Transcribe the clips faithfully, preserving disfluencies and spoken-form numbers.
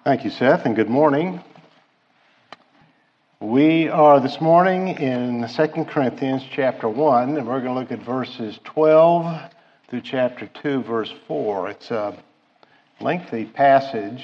Thank you, Seth, and good morning. We are this morning in Second Corinthians chapter one, and we're going to look at verses twelve through chapter two, verse four. It's a lengthy passage,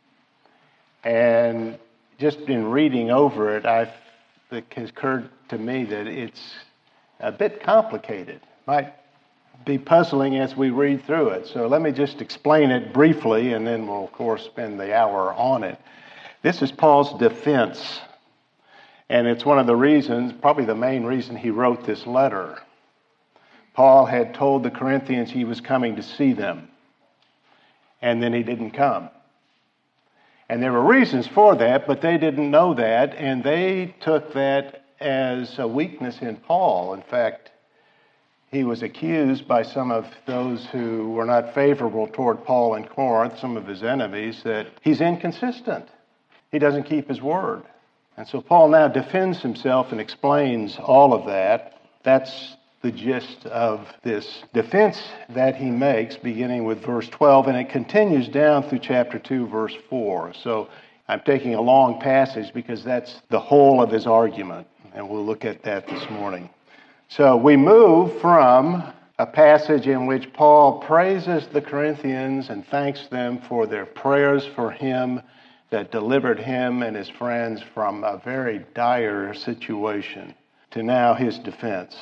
and just in reading over it, I've, it has occurred to me that it's a bit complicated. Might be puzzling as we read through it. So let me just explain it briefly, and then we'll, of course, spend the hour on it. This is Paul's defense, and it's one of the reasons, probably the main reason he wrote this letter. Paul had told the Corinthians he was coming to see them, and then he didn't come. And there were reasons for that, but they didn't know that, and they took that as a weakness in Paul. In fact, he was accused by some of those who were not favorable toward Paul in Corinth, some of his enemies, that he's inconsistent. He doesn't keep his word. And so Paul now defends himself and explains all of that. That's the gist of this defense that he makes, beginning with verse twelve, and it continues down through chapter two, verse four. So I'm taking a long passage because that's the whole of his argument, and we'll look at that this morning. So we move from a passage in which Paul praises the Corinthians and thanks them for their prayers for him that delivered him and his friends from a very dire situation, to now his defense.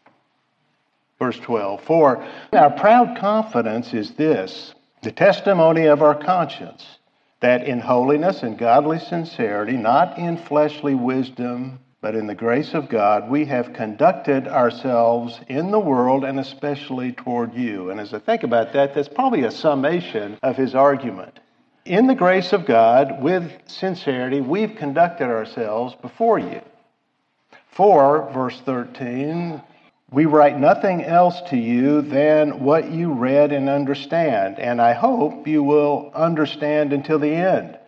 Verse twelve, "For our proud confidence is this, the testimony of our conscience, that in holiness and godly sincerity, not in fleshly wisdom, but in the grace of God, we have conducted ourselves in the world and especially toward you." And as I think about that, that's probably a summation of his argument. In the grace of God, with sincerity, we've conducted ourselves before you. For, verse thirteen, "We write nothing else to you than what you read and understand, and I hope you will understand until the end.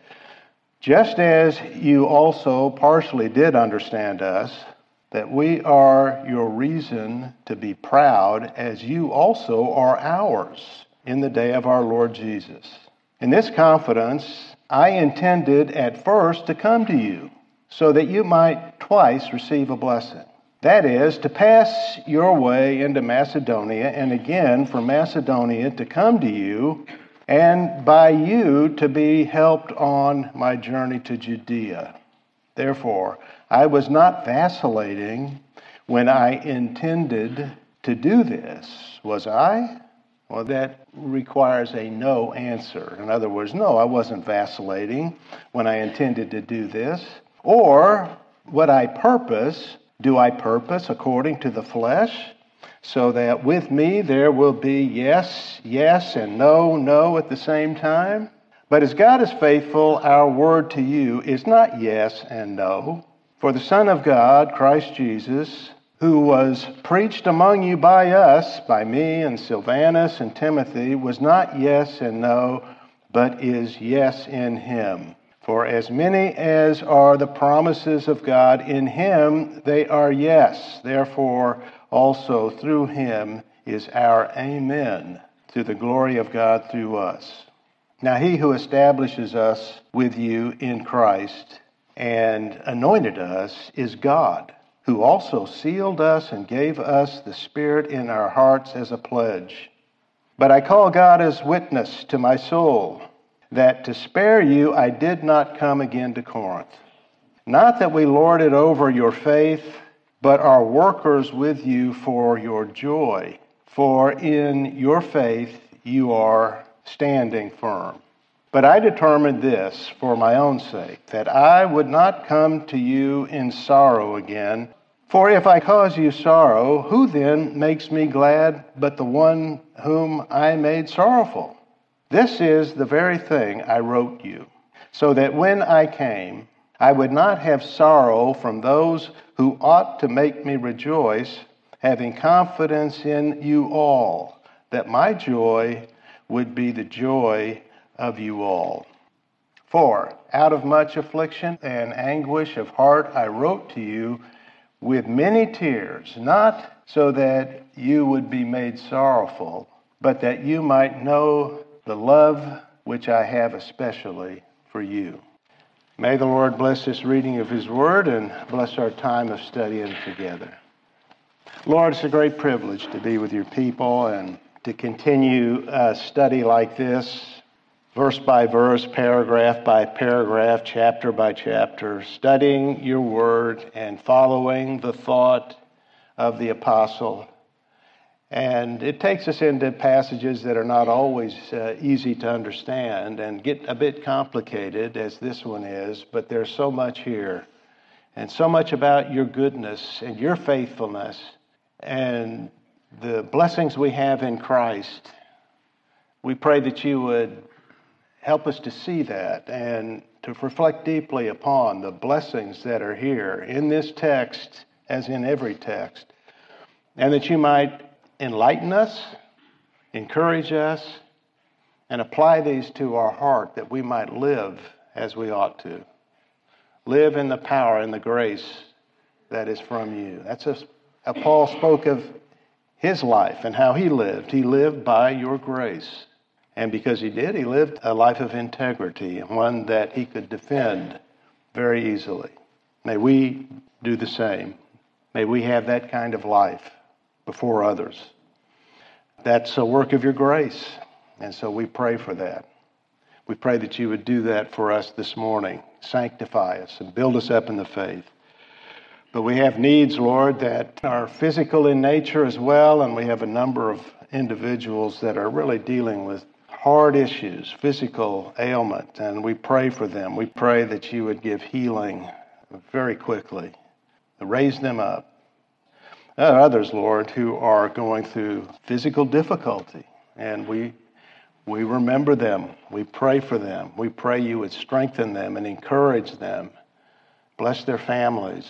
Just as you also partially did understand us, that we are your reason to be proud, as you also are ours in the day of our Lord Jesus. In this confidence, I intended at first to come to you, so that you might twice receive a blessing. That is, to pass your way into Macedonia, and again from Macedonia to come to you, and by you to be helped on my journey to Judea. Therefore, I was not vacillating when I intended to do this, was I?" Well, that requires a no answer. In other words, no, I wasn't vacillating when I intended to do this. Or, what I purpose, do I purpose according to the flesh? So that with me there will be yes, yes, and no, no at the same time? But as God is faithful, our word to you is not yes and no. For the Son of God, Christ Jesus, who was preached among you by us, by me and Silvanus and Timothy, was not yes and no, but is yes in him. For as many as are the promises of God in him, they are yes. Therefore, also through him is our amen, to the glory of God through us. Now he who establishes us with you in Christ and anointed us is God, who also sealed us and gave us the Spirit in our hearts as a pledge. But I call God as witness to my soul, that to spare you I did not come again to Corinth. Not that we lord it over your faith, but are workers with you for your joy. For in your faith you are standing firm. But I determined this for my own sake, that I would not come to you in sorrow again. For if I cause you sorrow, who then makes me glad but the one whom I made sorrowful? This is the very thing I wrote you, so that when I came, I would not have sorrow from those who ought to make me rejoice, having confidence in you all, that my joy would be the joy of you all. For out of much affliction and anguish of heart I wrote to you with many tears, not so that you would be made sorrowful, but that you might know the love which I have especially for you. May the Lord bless this reading of his word and bless our time of studying together. Lord, it's a great privilege to be with your people and to continue a study like this, verse by verse, paragraph by paragraph, chapter by chapter, studying your word and following the thought of the apostle. And it takes us into passages that are not always uh, easy to understand and get a bit complicated, as this one is, but there's so much here and so much about your goodness and your faithfulness and the blessings we have in Christ. We pray that you would help us to see that and to reflect deeply upon the blessings that are here in this text, as in every text, and that you might enlighten us, encourage us, and apply these to our heart that we might live as we ought to. Live in the power and the grace that is from you. That's a, a Paul spoke of his life and how he lived. He lived by your grace. And because he did, he lived a life of integrity, and one that he could defend very easily. May we do the same. May we have that kind of life before others. That's a work of your grace, and so we pray for that. We pray that you would do that for us this morning. Sanctify us and build us up in the faith. But we have needs, Lord, that are physical in nature as well, and we have a number of individuals that are really dealing with hard issues, physical ailment, and we pray for them. We pray that you would give healing very quickly, raise them up. There are others, Lord, who are going through physical difficulty, and we we remember them. We pray for them. We pray you would strengthen them and encourage them. Bless their families,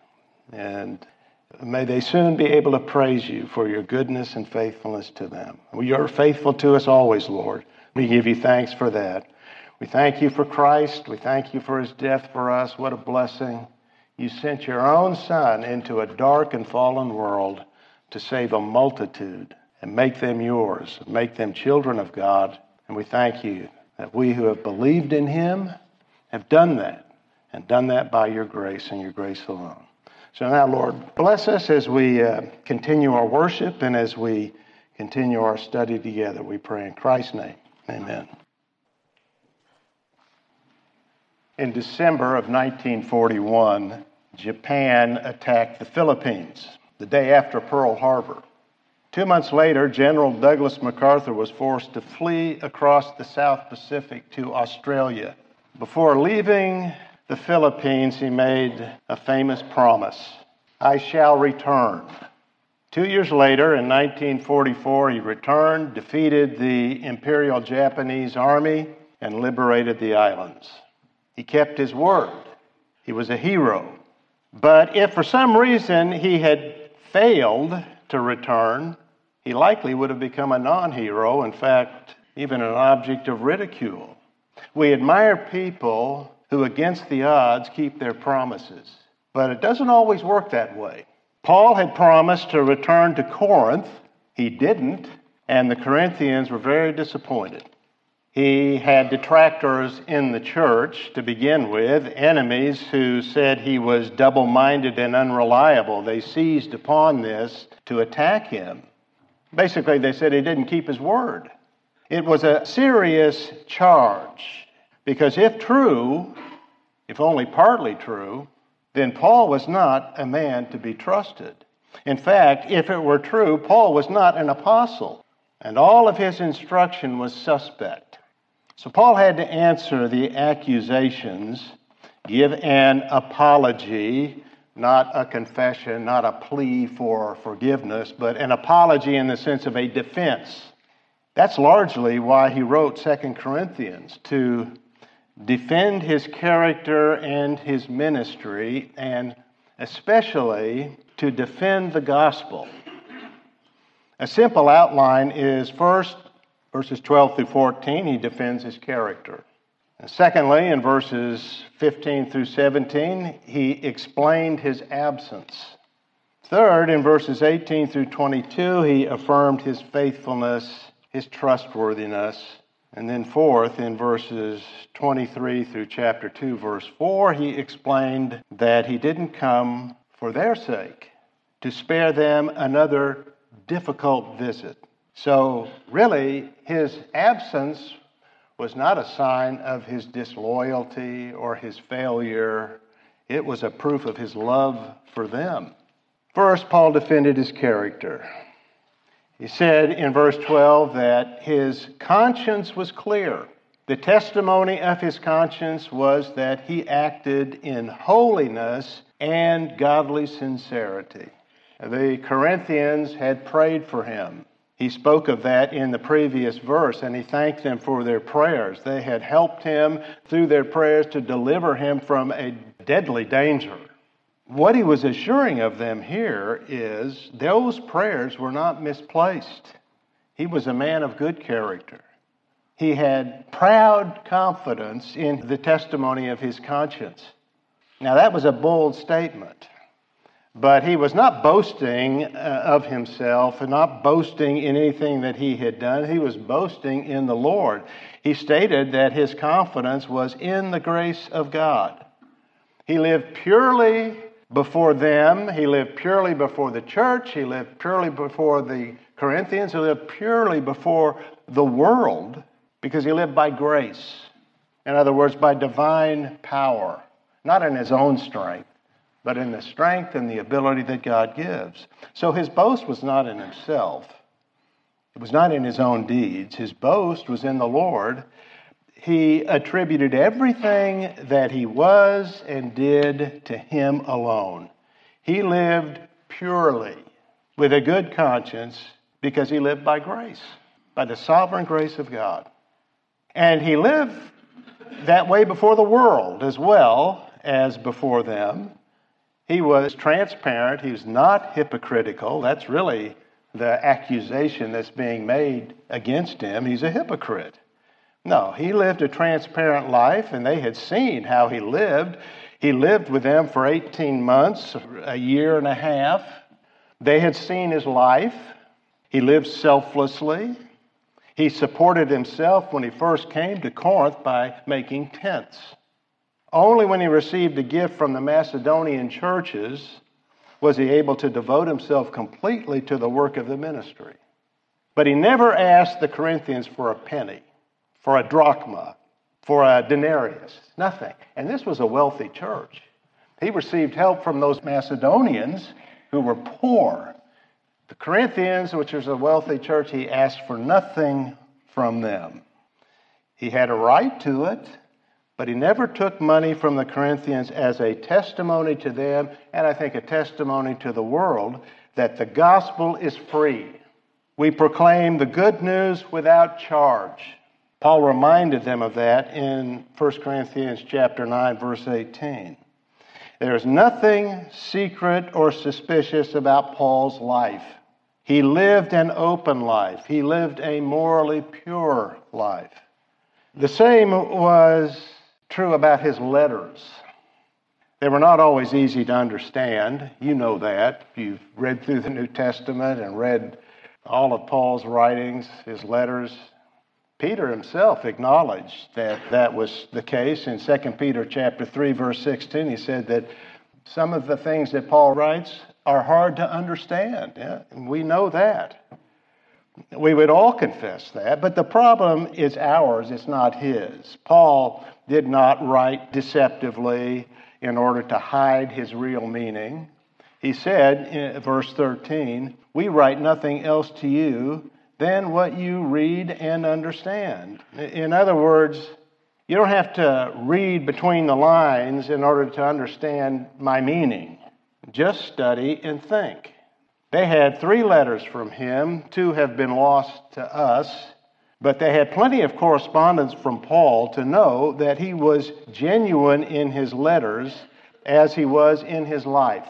and may they soon be able to praise you for your goodness and faithfulness to them. You're faithful to us always, Lord. We give you thanks for that. We thank you for Christ. We thank you for his death for us. What a blessing. You sent your own Son into a dark and fallen world to save a multitude and make them yours, make them children of God. And we thank you that we who have believed in him have done that, and done that by your grace and your grace alone. So now, Lord, bless us as we uh, continue our worship and as we continue our study together. We pray in Christ's name. Amen. In December of nineteen forty-one, Japan attacked the Philippines, the day after Pearl Harbor. Two months later, General Douglas MacArthur was forced to flee across the South Pacific to Australia. Before leaving the Philippines, he made a famous promise: I shall return. Two years later, in nineteen forty-four, he returned, defeated the Imperial Japanese Army, and liberated the islands. He kept his word. He was a hero. But if for some reason he had failed to return, he likely would have become a non-hero, in fact, even an object of ridicule. We admire people who, against the odds, keep their promises. But it doesn't always work that way. Paul had promised to return to Corinth. He didn't, and the Corinthians were very disappointed. He had detractors in the church to begin with, enemies who said he was double-minded and unreliable. They seized upon this to attack him. Basically, they said he didn't keep his word. It was a serious charge, because if true, if only partly true, then Paul was not a man to be trusted. In fact, if it were true, Paul was not an apostle, and all of his instruction was suspect. So Paul had to answer the accusations, give an apology, not a confession, not a plea for forgiveness, but an apology in the sense of a defense. That's largely why he wrote Second Corinthians, to defend his character and his ministry, and especially to defend the gospel. A simple outline is, first, verses twelve through fourteen, he defends his character. And secondly, in verses fifteen through seventeen, he explained his absence. Third, in verses eighteen through twenty-two, he affirmed his faithfulness, his trustworthiness. And then fourth, in verses twenty-three through chapter two, verse four, he explained that he didn't come for their sake, to spare them another difficult visit. So really, his absence was not a sign of his disloyalty or his failure. It was a proof of his love for them. First, Paul defended his character. He said in verse twelve that his conscience was clear. The testimony of his conscience was that he acted in holiness and godly sincerity. The Corinthians had prayed for him. He spoke of that in the previous verse, and he thanked them for their prayers. They had helped him through their prayers to deliver him from a deadly danger. What he was assuring of them here is those prayers were not misplaced. He was a man of good character. He had proud confidence in the testimony of his conscience. Now, that was a bold statement, but he was not boasting uh, of himself and not boasting in anything that he had done. He was boasting in the Lord. He stated that his confidence was in the grace of God. He lived purely before them. He lived purely before the church. He lived purely before the Corinthians. He lived purely before the world because he lived by grace. In other words, by divine power, not in his own strength, but in the strength and the ability that God gives. So his boast was not in himself. It was not in his own deeds. His boast was in the Lord. He attributed everything that he was and did to him alone. He lived purely with a good conscience because he lived by grace, by the sovereign grace of God. And he lived that way before the world as well as before them. He was transparent. He was not hypocritical. That's really the accusation that's being made against him. He's a hypocrite. No, he lived a transparent life, and they had seen how he lived. He lived with them for eighteen months, a year and a half. They had seen his life. He lived selflessly. He supported himself when he first came to Corinth by making tents. Only when he received a gift from the Macedonian churches was he able to devote himself completely to the work of the ministry. But he never asked the Corinthians for a penny, for a drachma, for a denarius, nothing. And this was a wealthy church. He received help from those Macedonians who were poor. The Corinthians, which was a wealthy church, he asked for nothing from them. He had a right to it, but he never took money from the Corinthians as a testimony to them, and I think a testimony to the world, that the gospel is free. We proclaim the good news without charge. Paul reminded them of that in First Corinthians chapter nine, verse eighteen. There is nothing secret or suspicious about Paul's life. He lived an open life. He lived a morally pure life. The same was true about his letters. They were not always easy to understand. You know that. You've read through the New Testament and read all of Paul's writings, his letters. Peter himself acknowledged that that was the case. In Second Peter chapter three, verse sixteen, he said that some of the things that Paul writes are hard to understand. Yeah, we know that. We would all confess that, but the problem is ours, it's not his. Paul did not write deceptively in order to hide his real meaning. He said in verse thirteen, "We write nothing else to you than what you read and understand." In other words, you don't have to read between the lines in order to understand my meaning. Just study and think. They had three letters from him. Two have been lost to us, but they had plenty of correspondence from Paul to know that he was genuine in his letters as he was in his life.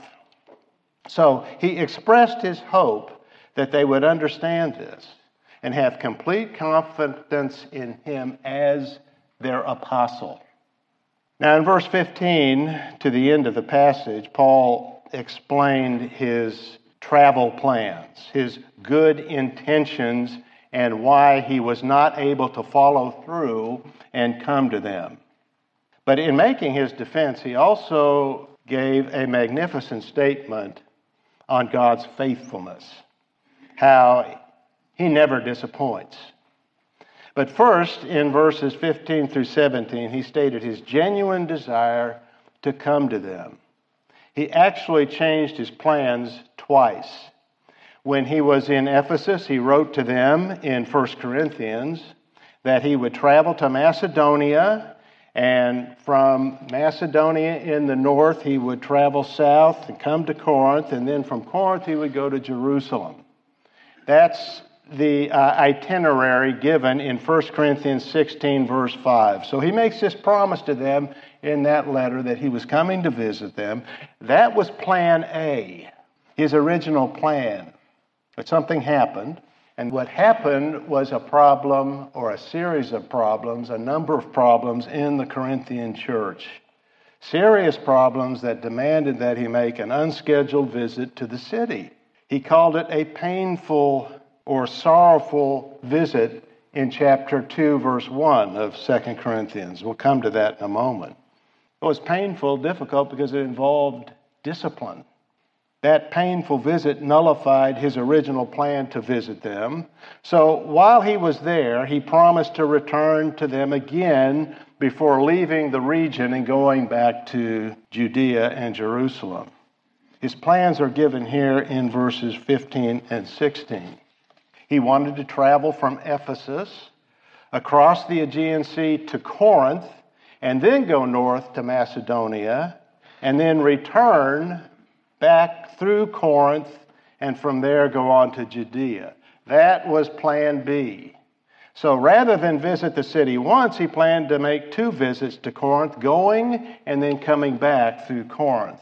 So he expressed his hope that they would understand this and have complete confidence in him as their apostle. Now in verse fifteen, to the end of the passage, Paul explained his travel plans, his good intentions and why he was not able to follow through and come to them. But in making his defense, he also gave a magnificent statement on God's faithfulness, how he never disappoints. But first, in verses fifteen through seventeen, he stated his genuine desire to come to them. He actually changed his plans twice. When he was in Ephesus, he wrote to them in First Corinthians that he would travel to Macedonia, and from Macedonia in the north, he would travel south and come to Corinth, and then from Corinth, he would go to Jerusalem. That's the uh, itinerary given in First Corinthians sixteen, verse five. So he makes this promise to them in that letter that he was coming to visit them. That was plan A, his original plan. But something happened, and what happened was a problem or a series of problems, a number of problems in the Corinthian church. Serious problems that demanded that he make an unscheduled visit to the city. He called it a painful or sorrowful visit in chapter two, verse one of Second Corinthians. We'll come to that in a moment. It was painful, difficult, because it involved discipline. That painful visit nullified his original plan to visit them. So while he was there, he promised to return to them again before leaving the region and going back to Judea and Jerusalem. His plans are given here in verses fifteen and sixteen. He wanted to travel from Ephesus across the Aegean Sea to Corinth, and then go north to Macedonia, and then return back through Corinth, and from there go on to Judea. That was plan B. So rather than visit the city once, he planned to make two visits to Corinth, going and then coming back through Corinth.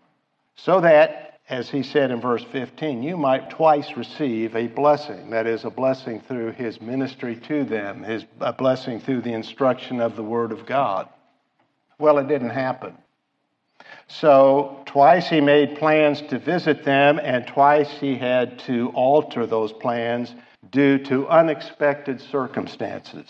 So that, as he said in verse fifteen, you might twice receive a blessing. That is, a blessing through his ministry to them, his, a blessing through the instruction of the Word of God. Well, it didn't happen. So twice he made plans to visit them, and twice he had to alter those plans due to unexpected circumstances.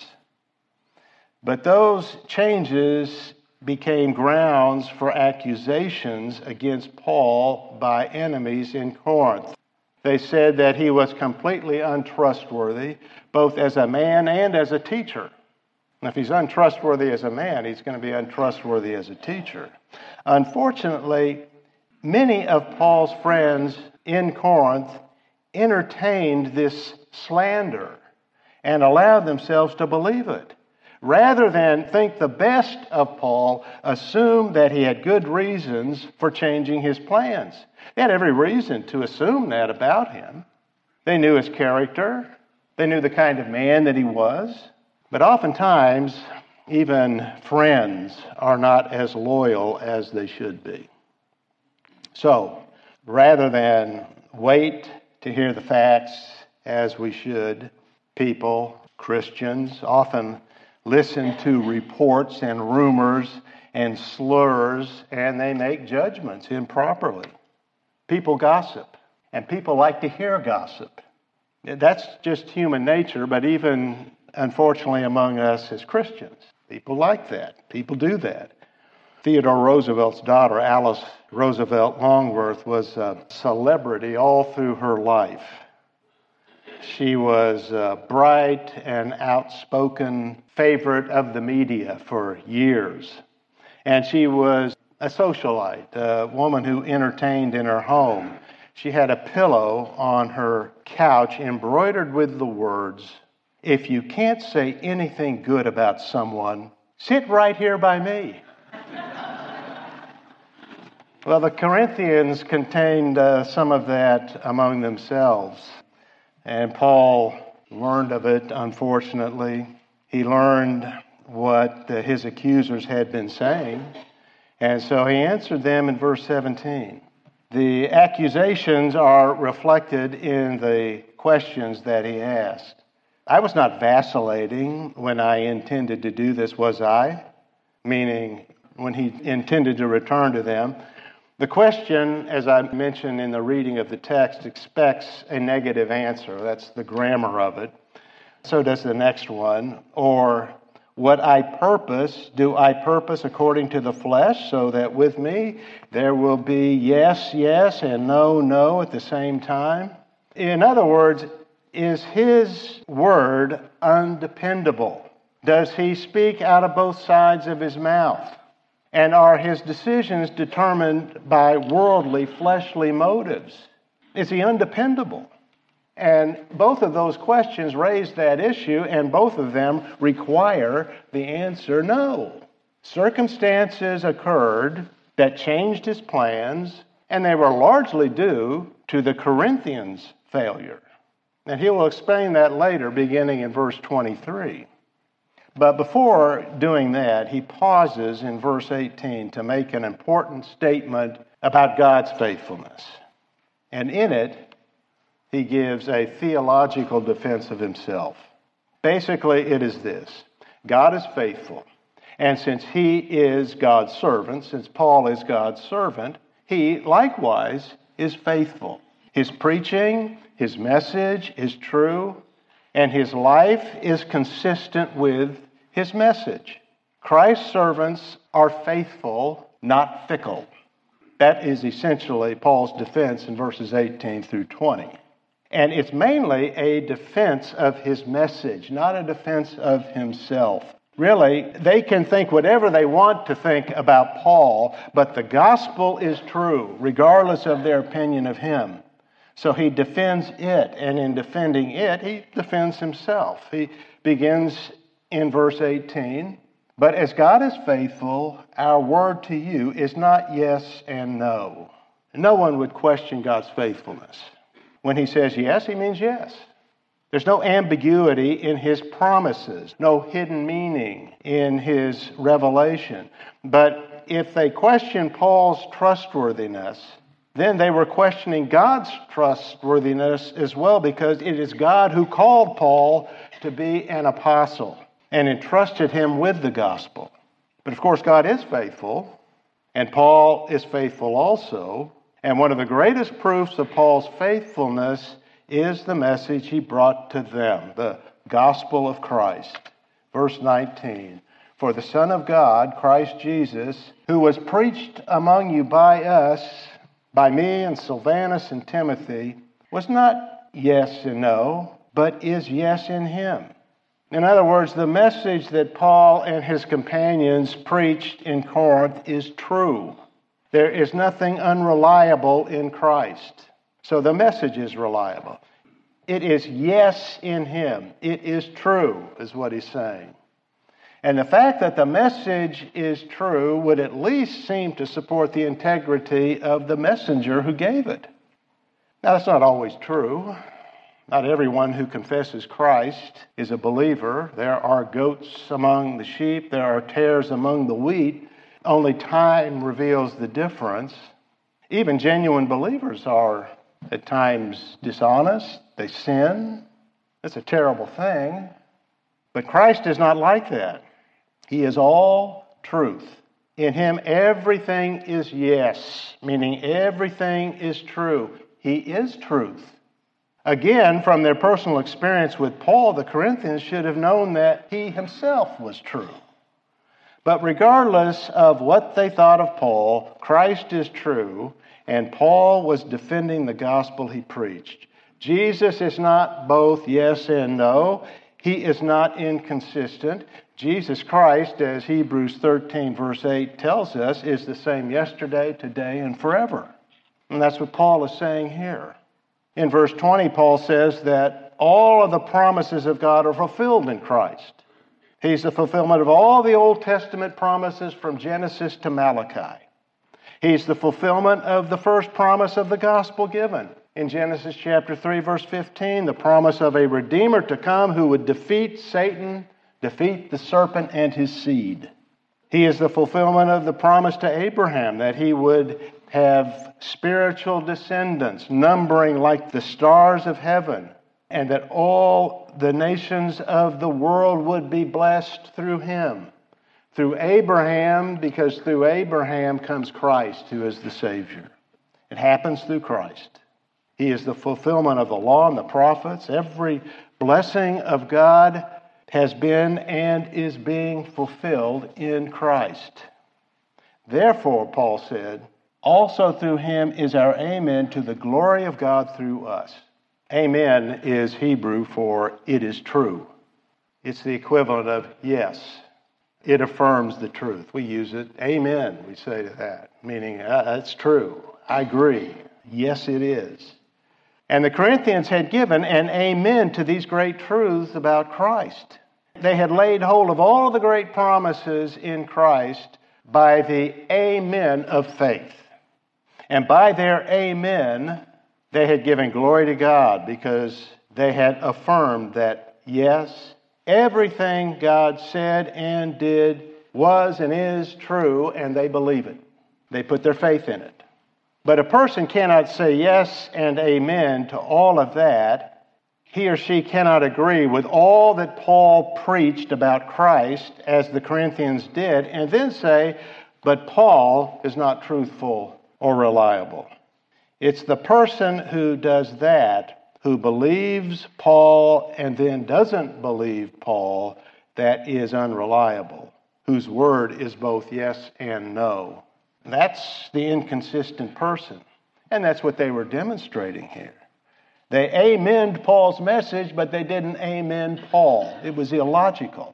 But those changes became grounds for accusations against Paul by enemies in Corinth. They said that he was completely untrustworthy, both as a man and as a teacher. And if he's untrustworthy as a man, he's going to be untrustworthy as a teacher. Unfortunately, many of Paul's friends in Corinth entertained this slander and allowed themselves to believe it. Rather than think the best of Paul, assumed that he had good reasons for changing his plans. They had every reason to assume that about him. They knew his character. They knew the kind of man that he was. But oftentimes, even friends are not as loyal as they should be. So, rather than wait to hear the facts as we should, people, Christians, often listen to reports and rumors and slurs, and they make judgments improperly. People gossip, and people like to hear gossip. That's just human nature, but even, unfortunately, among us as Christians, people like that. People do that. Theodore Roosevelt's daughter, Alice Roosevelt Longworth, was a celebrity all through her life. She was a bright and outspoken favorite of the media for years. And she was a socialite, a woman who entertained in her home. She had a pillow on her couch embroidered with the words, "If you can't say anything good about someone, sit right here by me." Well, the Corinthians contained uh, some of that among themselves. And Paul learned of it, unfortunately. He learned what uh, his accusers had been saying. And so he answered them in verse seventeen. The accusations are reflected in the questions that he asked. I was not vacillating when I intended to do this, was I? Meaning, when he intended to return to them. The question, as I mentioned in the reading of the text, expects a negative answer. That's the grammar of it. So does the next one. Or, what I purpose, do I purpose according to the flesh, so that with me there will be yes, yes, and no, no at the same time? In other words, is his word undependable? Does he speak out of both sides of his mouth? And are his decisions determined by worldly, fleshly motives? Is he undependable? And both of those questions raise that issue, and both of them require the answer no. Circumstances occurred that changed his plans, and they were largely due to the Corinthians' failure. And he will explain that later, beginning in verse twenty-three. But before doing that, he pauses in verse eighteen to make an important statement about God's faithfulness. And in it, he gives a theological defense of himself. Basically, it is this: God is faithful. And since he is God's servant, since Paul is God's servant, he likewise is faithful. His preaching, his message is true, and his life is consistent with his message. Christ's servants are faithful, not fickle. That is essentially Paul's defense in verses eighteen through twenty. And it's mainly a defense of his message, not a defense of himself. Really, they can think whatever they want to think about Paul, but the gospel is true, regardless of their opinion of him. So he defends it, and in defending it, he defends himself. He begins in verse eighteen, but as God is faithful, our word to you is not yes and no. No one would question God's faithfulness. When he says yes, he means yes. There's no ambiguity in his promises, no hidden meaning in his revelation. But if they question Paul's trustworthiness, then they were questioning God's trustworthiness as well, because it is God who called Paul to be an apostle and entrusted him with the gospel. But of course, God is faithful, and Paul is faithful also. And one of the greatest proofs of Paul's faithfulness is the message he brought to them, the gospel of Christ. Verse nineteen, for the Son of God, Christ Jesus, who was preached among you by us, by me and Silvanus and Timothy, was not yes and no, but is yes in him. In other words, the message that Paul and his companions preached in Corinth is true. There is nothing unreliable in Christ. So the message is reliable. It is yes in him. It is true, is what he's saying. And the fact that the message is true would at least seem to support the integrity of the messenger who gave it. Now, that's not always true. Not everyone who confesses Christ is a believer. There are goats among the sheep. There are tares among the wheat. Only time reveals the difference. Even genuine believers are at times dishonest. They sin. That's a terrible thing. But Christ is not like that. He is all truth. In him, everything is yes, meaning everything is true. He is truth. Again, from their personal experience with Paul, the Corinthians should have known that he himself was true. But regardless of what they thought of Paul, Christ is true, and Paul was defending the gospel he preached. Jesus is not both yes and no. He is not inconsistent. Jesus Christ, as Hebrews thirteen verse eight tells us, is the same yesterday, today, and forever. And that's what Paul is saying here. In verse twenty, Paul says that all of the promises of God are fulfilled in Christ. He's the fulfillment of all the Old Testament promises from Genesis to Malachi. He's the fulfillment of the first promise of the gospel given. In Genesis chapter three, verse fifteen, the promise of a Redeemer to come who would defeat Satan, defeat the serpent and his seed. He is the fulfillment of the promise to Abraham that he would have spiritual descendants numbering like the stars of heaven, and that all the nations of the world would be blessed through him. Through Abraham, because through Abraham comes Christ, who is the Savior. It happens through Christ. He is the fulfillment of the law and the prophets. Every blessing of God has been and is being fulfilled in Christ. Therefore, Paul said, also through him is our amen to the glory of God through us. Amen is Hebrew for it is true. It's the equivalent of yes. It affirms the truth. We use it, amen, we say to that, meaning uh, that's true. I agree. Yes, it is. And the Corinthians had given an amen to these great truths about Christ. They had laid hold of all the great promises in Christ by the amen of faith. And by their amen, they had given glory to God because they had affirmed that, yes, everything God said and did was and is true, and they believe it. They put their faith in it. But a person cannot say yes and amen to all of that. He or she cannot agree with all that Paul preached about Christ, as the Corinthians did, and then say, but Paul is not truthful or reliable. It's the person who does that, who believes Paul and then doesn't believe Paul, that is unreliable, whose word is both yes and no. That's the inconsistent person. And that's what they were demonstrating here. They amened Paul's message, but they didn't amen Paul. It was illogical.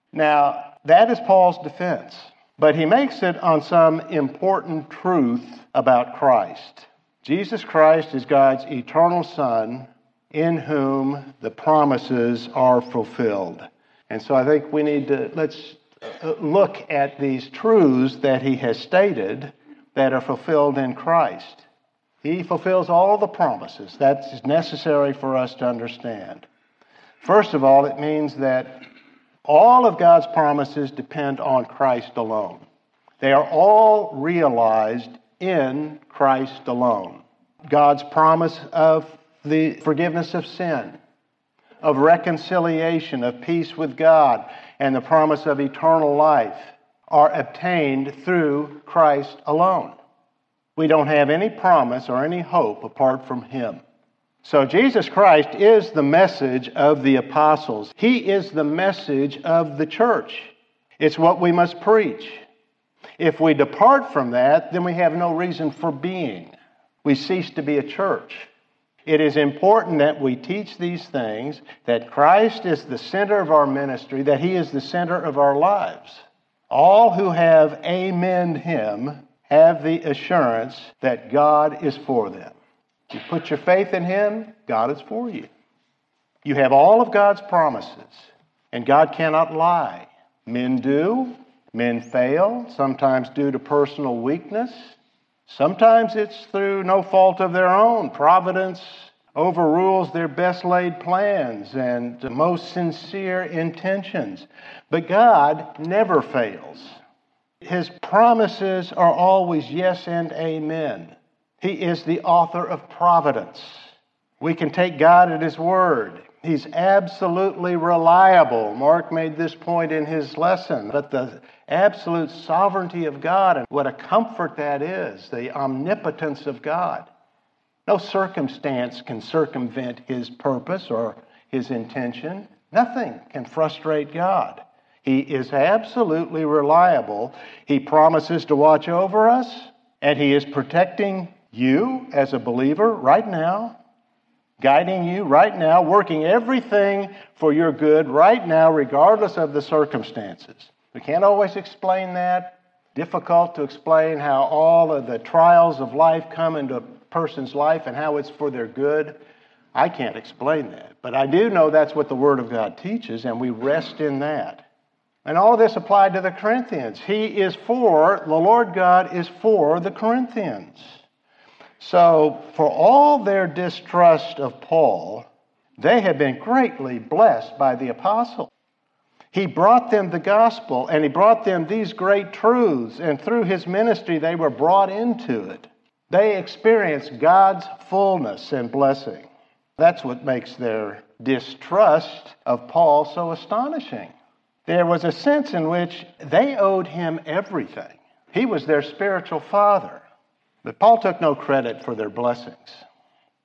Now, that is Paul's defense. But he makes it on some important truth about Christ. Jesus Christ is God's eternal Son, in whom the promises are fulfilled. And so I think we need to, let's look at these truths that he has stated that are fulfilled in Christ. He fulfills all the promises. That's necessary for us to understand. First of all, it means that all of God's promises depend on Christ alone. They are all realized in Christ alone. God's promise of the forgiveness of sin, of reconciliation, of peace with God, and the promise of eternal life are obtained through Christ alone. We don't have any promise or any hope apart from Him. So Jesus Christ is the message of the apostles. He is the message of the church. It's what we must preach. If we depart from that, then we have no reason for being. We cease to be a church. It is important that we teach these things, that Christ is the center of our ministry, that He is the center of our lives. All who have amened Him have the assurance that God is for them. You put your faith in Him, God is for you. You have all of God's promises, and God cannot lie. Men do. Men fail, sometimes due to personal weakness. Sometimes it's through no fault of their own. Providence overrules their best laid plans and most sincere intentions. But God never fails. His promises are always yes and amen. He is the author of providence. We can take God at His word. He's absolutely reliable. Mark made this point in his lesson. But the absolute sovereignty of God, and what a comfort that is, the omnipotence of God. No circumstance can circumvent His purpose or His intention. Nothing can frustrate God. He is absolutely reliable. He promises to watch over us, and He is protecting you as a believer right now, guiding you right now, working everything for your good right now, regardless of the circumstances. We can't always explain that. Difficult to explain how all of the trials of life come into a person's life and how it's for their good. I can't explain that. But I do know that's what the Word of God teaches, and we rest in that. And all of this applied to the Corinthians. He is for, the Lord God is for the Corinthians. So, for all their distrust of Paul, they have been greatly blessed by the apostle. He brought them the gospel, and he brought them these great truths, and through his ministry they were brought into it. They experienced God's fullness and blessing. That's what makes their distrust of Paul so astonishing. There was a sense in which they owed him everything. He was their spiritual father. But Paul took no credit for their blessings.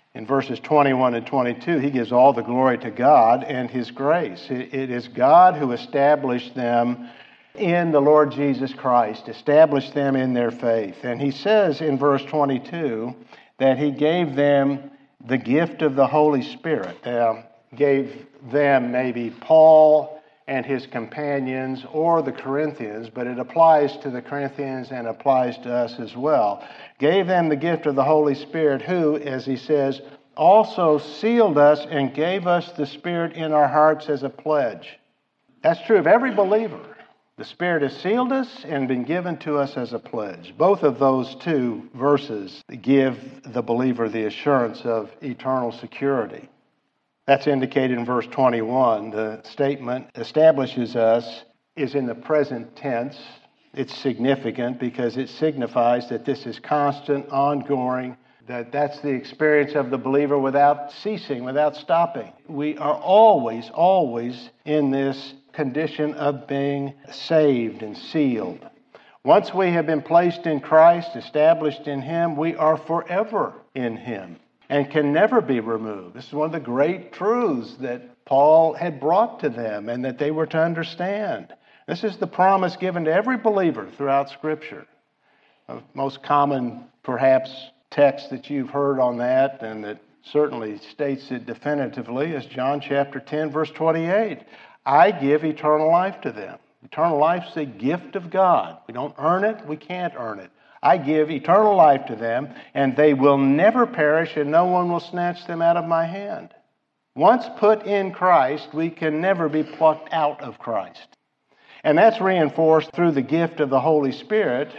In verses twenty-one and twenty-two, he gives all the glory to God and his grace. It, it is God who established them in the Lord Jesus Christ, established them in their faith. And he says in verse twenty-two that he gave them the gift of the Holy Spirit. Uh, gave them maybe Paul and his companions or the Corinthians, but it applies to the Corinthians and applies to us as well. Gave them the gift of the Holy Spirit, who, as he says, also sealed us and gave us the Spirit in our hearts as a pledge. That's true of every believer. The Spirit has sealed us and been given to us as a pledge. Both of those two verses give the believer the assurance of eternal security. That's indicated in verse twenty-one. The statement establishes us is in the present tense. It's significant because it signifies that this is constant, ongoing, that that's the experience of the believer without ceasing, without stopping. We are always, always in this condition of being saved and sealed. Once we have been placed in Christ, established in Him, we are forever in Him and can never be removed. This is one of the great truths that Paul had brought to them and that they were to understand. This is the promise given to every believer throughout Scripture. The most common, perhaps, text that you've heard on that and that certainly states it definitively is John chapter ten, verse twenty-eight. I give eternal life to them. Eternal life is a gift of God. We don't earn it. We can't earn it. I give eternal life to them, and they will never perish, and no one will snatch them out of my hand. Once put in Christ, we can never be plucked out of Christ. And that's reinforced through the gift of the Holy Spirit,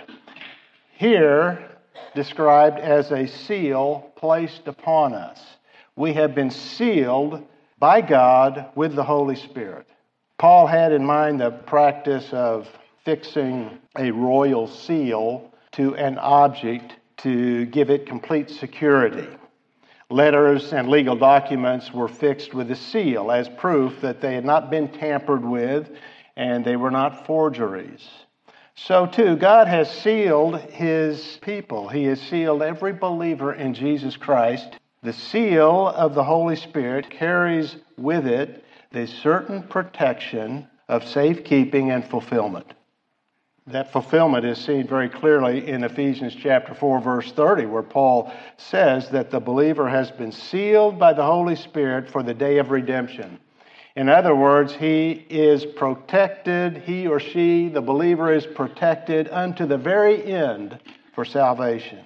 here described as a seal placed upon us. We have been sealed by God with the Holy Spirit. Paul had in mind the practice of fixing a royal seal to an object to give it complete security. Letters and legal documents were fixed with a seal as proof that they had not been tampered with and they were not forgeries. So too, God has sealed His people. He has sealed every believer in Jesus Christ. The seal of the Holy Spirit carries with it the certain protection of safekeeping and fulfillment. That fulfillment is seen very clearly in Ephesians chapter four, verse thirty, where Paul says that the believer has been sealed by the Holy Spirit for the day of redemption. In other words, he is protected, he or she, the believer, is protected unto the very end for salvation.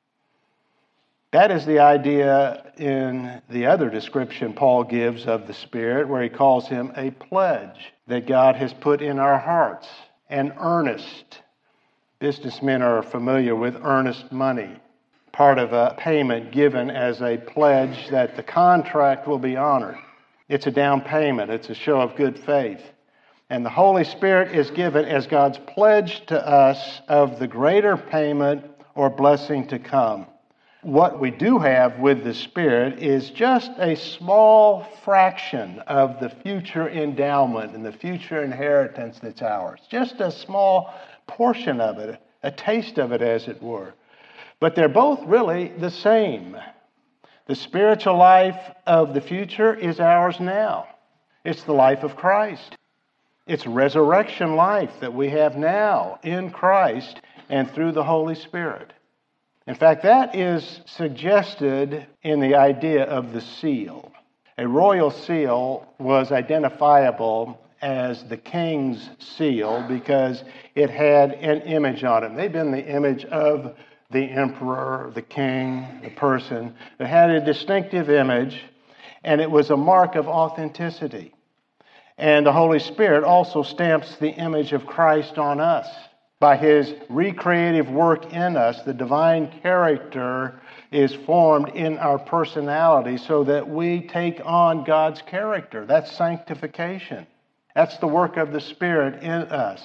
That is the idea in the other description Paul gives of the Spirit, where he calls Him a pledge that God has put in our hearts. An earnest. Businessmen are familiar with earnest money, part of a payment given as a pledge that the contract will be honored. It's a down payment. It's a show of good faith. And the Holy Spirit is given as God's pledge to us of the greater payment or blessing to come. What we do have with the Spirit is just a small fraction of the future endowment and the future inheritance that's ours. Just a small portion of it, a taste of it, as it were. But they're both really the same. The spiritual life of the future is ours now. It's the life of Christ. It's resurrection life that we have now in Christ and through the Holy Spirit. In fact, that is suggested in the idea of the seal. A royal seal was identifiable as the king's seal because it had an image on it. They'd been the image of the emperor, the king, the person. It had a distinctive image, and it was a mark of authenticity. And the Holy Spirit also stamps the image of Christ on us. By His recreative work in us, the divine character is formed in our personality so that we take on God's character. That's sanctification. That's the work of the Spirit in us.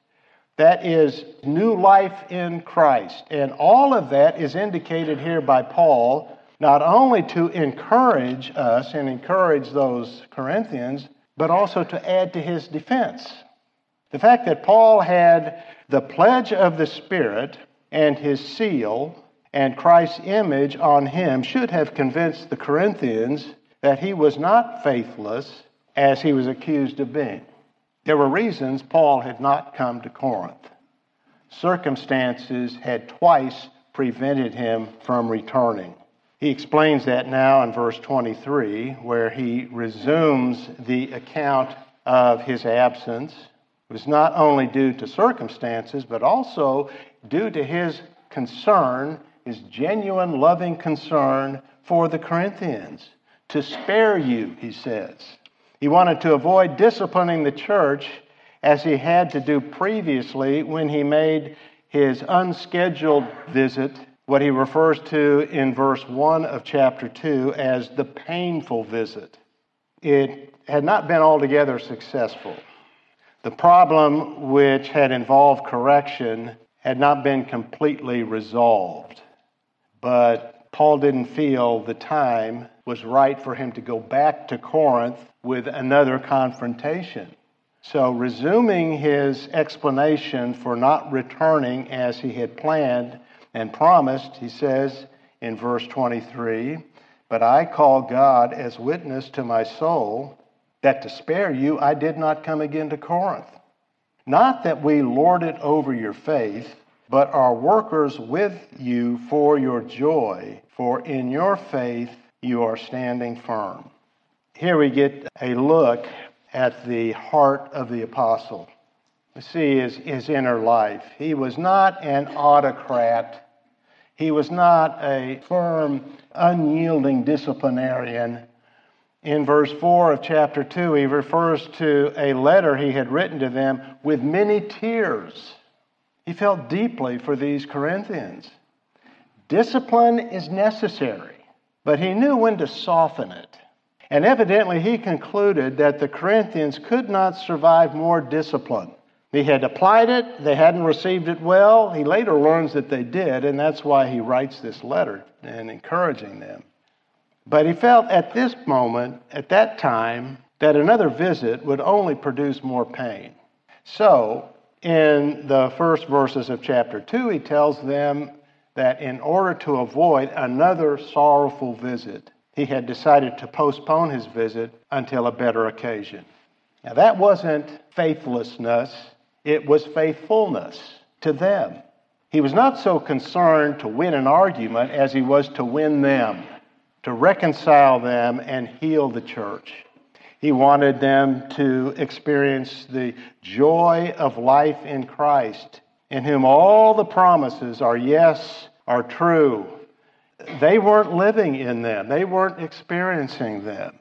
That is new life in Christ. And all of that is indicated here by Paul, not only to encourage us and encourage those Corinthians, but also to add to his defense. The fact that Paul had the pledge of the Spirit and his seal and Christ's image on him should have convinced the Corinthians that he was not faithless as he was accused of being. There were reasons Paul had not come to Corinth. Circumstances had twice prevented him from returning. He explains that now in verse twenty-three, where he resumes the account of his absence. It was not only due to circumstances, but also due to his concern, his genuine, loving concern for the Corinthians. To spare you, he says. He wanted to avoid disciplining the church as he had to do previously when he made his unscheduled visit, what he refers to in verse one of chapter two as the painful visit. It had not been altogether successful. The problem, which had involved correction, had not been completely resolved. But Paul didn't feel the time was right for him to go back to Corinth with another confrontation. So, resuming his explanation for not returning as he had planned and promised, he says in verse twenty-three, "But I call God as witness to my soul that to spare you I did not come again to Corinth. Not that we lord it over your faith, but are workers with you for your joy, for in your faith you are standing firm." Here we get a look at the heart of the apostle. We see his, his inner life. He was not an autocrat. He was not a firm, unyielding disciplinarian. In verse four of chapter two, he refers to a letter he had written to them with many tears. He felt deeply for these Corinthians. Discipline is necessary, but he knew when to soften it. And evidently he concluded that the Corinthians could not survive more discipline. He had applied it, they hadn't received it well. He later learns that they did, and that's why he writes this letter and encouraging them. But he felt at this moment, at that time, that another visit would only produce more pain. So, in the first verses of chapter two, he tells them that in order to avoid another sorrowful visit, he had decided to postpone his visit until a better occasion. Now, that wasn't faithlessness, it was faithfulness to them. He was not so concerned to win an argument as he was to win them, to reconcile them and heal the church. He wanted them to experience the joy of life in Christ, in whom all the promises are yes, are true. They weren't living in them. They weren't experiencing them.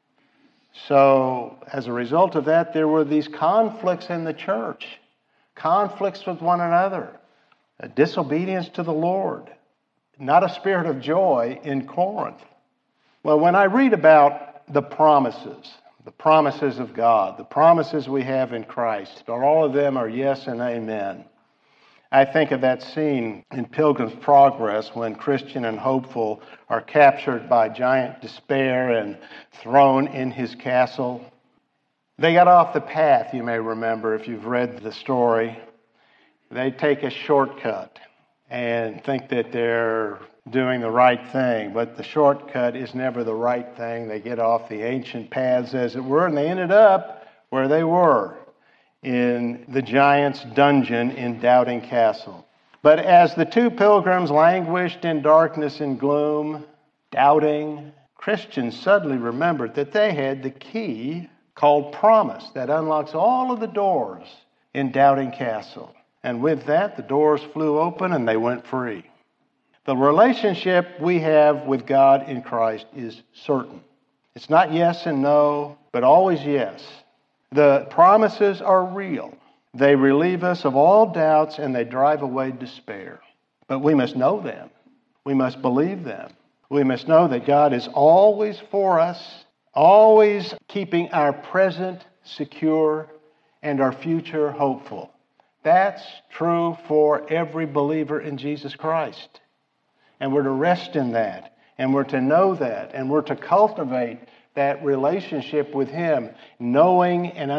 So, as a result of that, there were these conflicts in the church, conflicts with one another, a disobedience to the Lord, not a spirit of joy in Corinth. Well, when I read about the promises, the promises of God, the promises we have in Christ, all of them are yes and amen. I think of that scene in Pilgrim's Progress when Christian and Hopeful are captured by giant despair and thrown in his castle. They got off the path, you may remember if you've read the story. They take a shortcut and think that they're doing the right thing, but the shortcut is never the right thing. They get off the ancient paths, as it were, and they ended up where they were, in the giant's dungeon in Doubting Castle. But as the two pilgrims languished in darkness and gloom, doubting, Christians suddenly remembered that they had the key called promise that unlocks all of the doors in Doubting Castle. And with that, the doors flew open and they went free. The relationship we have with God in Christ is certain. It's not yes and no, but always yes. The promises are real. They relieve us of all doubts and they drive away despair. But we must know them. We must believe them. We must know that God is always for us, always keeping our present secure and our future hopeful. That's true for every believer in Jesus Christ. And we're to rest in that, and we're to know that, and we're to cultivate that relationship with Him, knowing and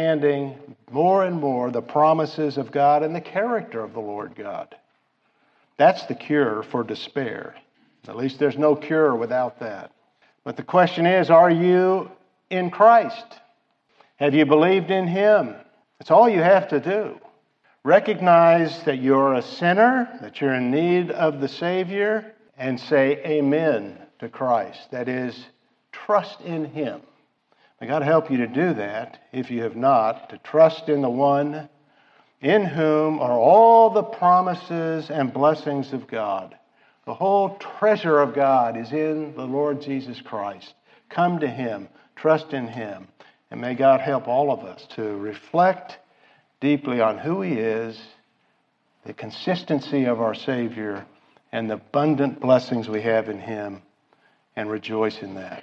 understanding more and more the promises of God and the character of the Lord God. That's the cure for despair. At least there's no cure without that. But the question is, are you in Christ? Have you believed in Him? That's all you have to do. Recognize that you're a sinner, that you're in need of the Savior, and say amen to Christ. That is, trust in Him. May God help you to do that, if you have not, to trust in the one in whom are all the promises and blessings of God. The whole treasure of God is in the Lord Jesus Christ. Come to Him, trust in Him, and may God help all of us to reflect deeply on who He is, the consistency of our Savior, and the abundant blessings we have in Him, and rejoice in that.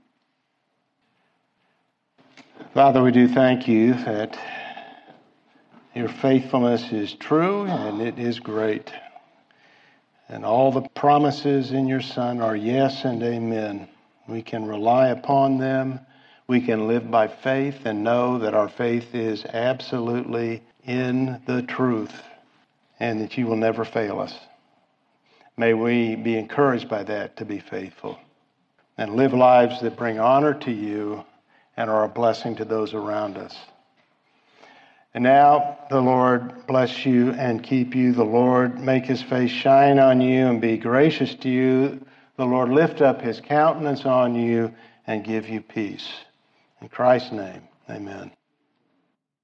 Father, we do thank You that Your faithfulness is true and it is great. And all the promises in Your Son are yes and amen. We can rely upon them. We can live by faith and know that our faith is absolutely in the truth and that You will never fail us. May we be encouraged by that to be faithful and live lives that bring honor to You and are a blessing to those around us. And now the Lord bless you and keep you. The Lord make His face shine on you and be gracious to you. The Lord lift up His countenance on you and give you peace. In Christ's name, amen.